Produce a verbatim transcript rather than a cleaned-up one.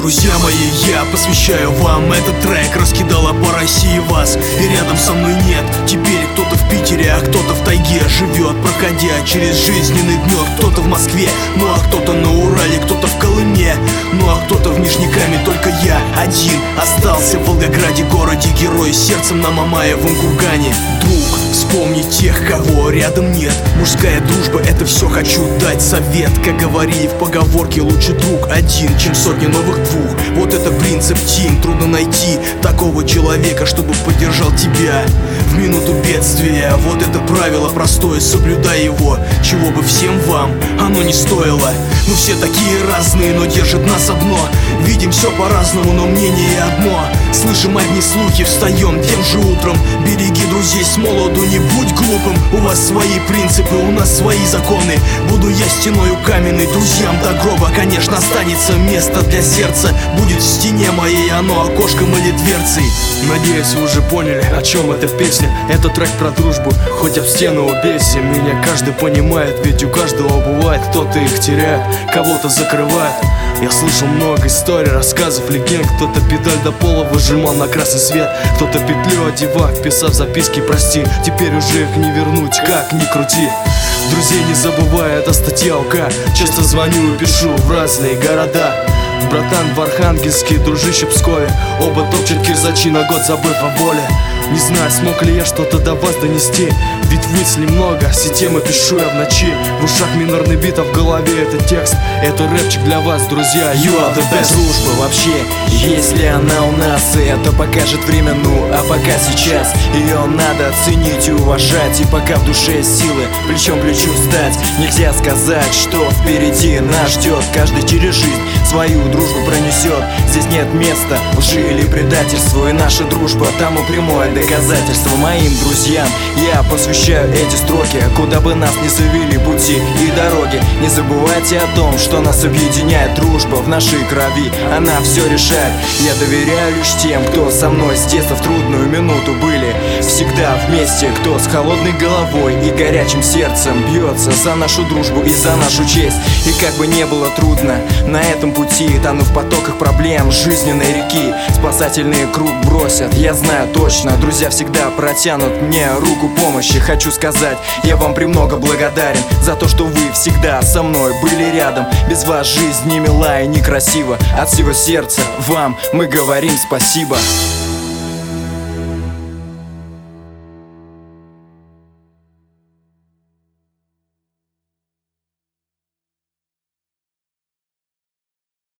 Друзья мои, я посвящаю вам этот трек. Раскидала по России вас, и рядом со мной нет. Теперь кто-то в Питере, а кто-то в тайге живет, проходя через жизненный гнет. Кто-то в Москве, ну а кто-то на Урале, кто-то в Колыме, ну а кто-то в Нижнекаме. Только я один остался в Волгограде, городе герой, сердцем на Мамаевом кургане. Друг, вспомни тех, кого рядом нет. Мужская дружба, это все хочу дать совет. Как говорили в поговорке, лучше друг один, чем сотни новых двух. Вот это принцип Тим. Трудно найти такого человека, чтобы поддержал тебя в минуту бедствия. Вот это правило простое, соблюдай его, чего бы всем вам оно не стоило. Мы все такие разные, но держит нас одно. Видим все по-разному, но мнение одно. Слышим одни слухи, встаем тем же утром. Береги друзей с молоду, не будь глупым. У вас свои принципы, у нас свои законы. Буду я стеною каменной, друзьям до гроба. Конечно, останется место для сердца. Будет в стене моей оно окошком или дверцей. Надеюсь, вы уже поняли, о чем эта песня. Это трек про дружбу, хоть об стену убейся. Меня каждый понимает, ведь у каждого бывает. Кто-то их теряет, кого-то закрывает. Я слышал много историй, рассказов, легенд. Кто-то педаль до пола выжимал на красный свет, кто-то петлю одевал, писав записки прости. Теперь уже их не вернуть, как ни крути. Друзей не забывай, это статья ОК. Часто звоню и пишу в разные города. Братан в Архангельске, дружище в Пскове. Оба топчут кирзачи на год, забыв о воле. Не знаю, смог ли я что-то до вас донести, ведь мыслей много, все темы пишу я в ночи. В ушах минорный бит, а в голове это текст. Это рэпчик для вас, друзья, you are the best. Дружба вообще, если она у нас, это покажет время, ну а пока сейчас ее надо ценить и уважать. И пока в душе силы плечом к плечу стать, нельзя сказать, что впереди нас ждет. Каждый через жизнь свою дружбу пронесет. Здесь нет места лжи или предательству, и наша дружба тому прямое доказательство. Моим друзьям я посвящаю эти строки, куда бы нас ни завели пути и дороги. Не забывайте о том, что нас объединяет дружба в нашей крови, она все решает. Я доверяю лишь тем, кто со мной с детства в трудную минуту были всегда вместе, кто с холодной головой и горячим сердцем бьется за нашу дружбу и за нашу честь. И как бы не было трудно на этом пути, тону в потоках проблем жизненной реки, спасательный круг бросят, я знаю точно. Друзья всегда протянут мне руку помощи. Хочу сказать, я вам премного благодарен за то, что вы всегда со мной были рядом. Без вас жизнь не мила и некрасива. От всего сердца вам мы говорим спасибо.